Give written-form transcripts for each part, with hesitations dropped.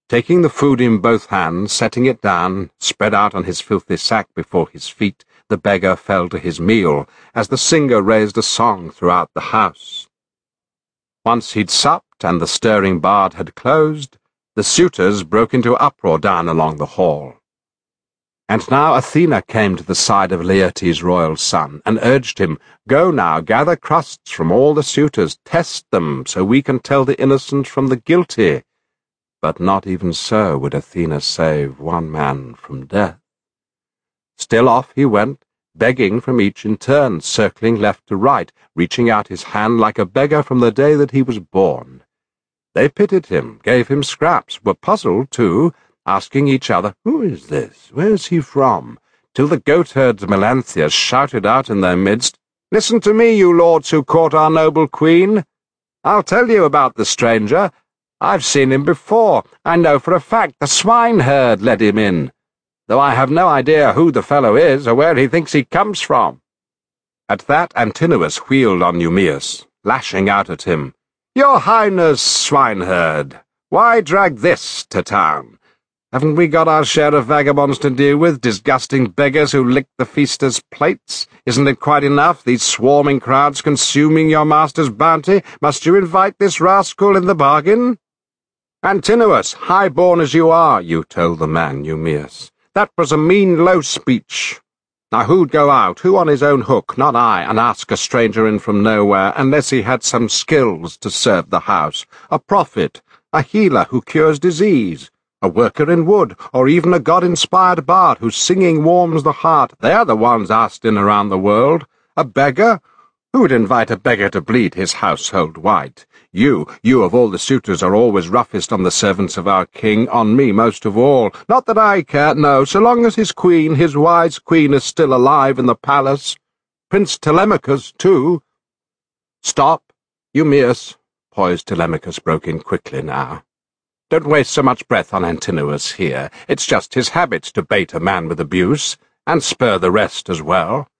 Taking the food in both hands, setting it down, spread out on his filthy sack before his feet, the beggar fell to his meal, as the singer raised a song throughout the house. Once he'd supped, and the stirring bard had closed, the suitors broke into uproar down along the hall. And now Athena came to the side of Laertes' royal son, and urged him, "Go now, gather crusts from all the suitors, test them, so we can tell the innocent from the guilty." But not even so would Athena save one man from death. Still off he went, begging from each in turn, circling left to right, reaching out his hand like a beggar from the day that he was born. They pitied him, gave him scraps, were puzzled too, asking each other, "Who is this? Where is he from?" till the goatherds Melanthius shouted out in their midst, "Listen to me, you lords who court our noble queen. I'll tell you about the stranger. I've seen him before. I know for a fact the swineherd led him in, though I have no idea who the fellow is or where he thinks he comes from." At that Antinous wheeled on Eumaeus, lashing out at him, "Your Highness, swineherd, why drag this to town? Haven't we got our share of vagabonds to deal with, disgusting beggars who lick the feasters' plates? Isn't it quite enough, these swarming crowds consuming your master's bounty? Must you invite this rascal in the bargain?" "Antinous, high-born as you are," you told the man Eumaeus, "that was a mean, low speech. Now who'd go out, who on his own hook, not I, and ask a stranger in from nowhere, unless he had some skills to serve the house, a prophet, a healer who cures disease, a worker in wood, or even a god-inspired bard whose singing warms the heart? They're the ones asked in around the world. A beggar? Who would invite a beggar to bleed his household white? You of all the suitors are always roughest on the servants of our king, on me most of all. Not that I care, no, so long as his queen, his wise queen, is still alive in the palace. Prince Telemachus, too." "Stop, Eumaeus," poised Telemachus broke in quickly now. "Don't waste so much breath on Antinous here. It's just his habit to bait a man with abuse, and spur the rest as well."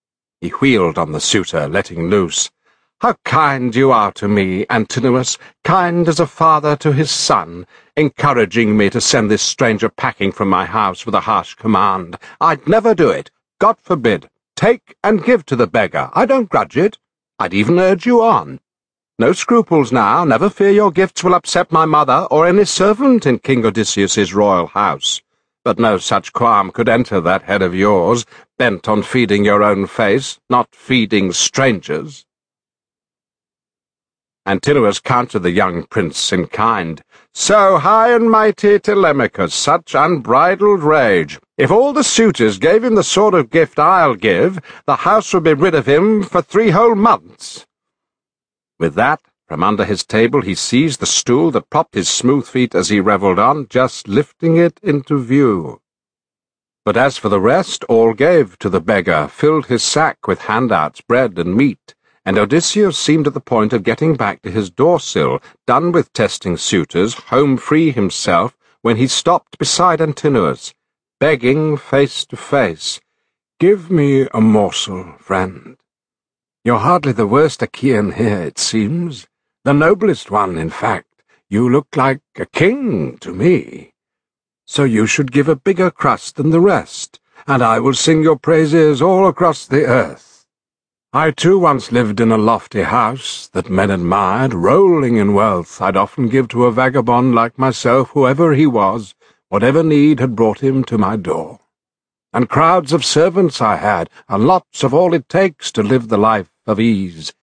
He wheeled on the suitor, letting loose. "How kind you are to me, Antinous, kind as a father to his son, encouraging me to send this stranger packing from my house with a harsh command. I'd never do it. God forbid. Take and give to the beggar. I don't grudge it. I'd even urge you on. No scruples now. Never fear your gifts will upset my mother or any servant in King Odysseus's royal house. But no such qualm could enter that head of yours, bent on feeding your own face, not feeding strangers." Antinous countered the young prince in kind. "So high and mighty Telemachus, such unbridled rage. If all the suitors gave him the sort of gift I'll give, the house would be rid of him for 3 whole months." With that, from under his table he seized the stool that propped his smooth feet as he revelled on, just lifting it into view. But as for the rest, all gave to the beggar, filled his sack with handouts, bread and meat, and Odysseus seemed at the point of getting back to his door-sill, done with testing suitors, home free himself, when he stopped beside Antinous, begging face to face, "Give me a morsel, friend. You're hardly the worst Achaean here, it seems. The noblest one, in fact. You look like a king to me. So you should give a bigger crust than the rest, and I will sing your praises all across the earth. I too once lived in a lofty house that men admired, rolling in wealth. I'd often give to a vagabond like myself, whoever he was, whatever need had brought him to my door. And crowds of servants I had, and lots of all it takes to live the life of ease,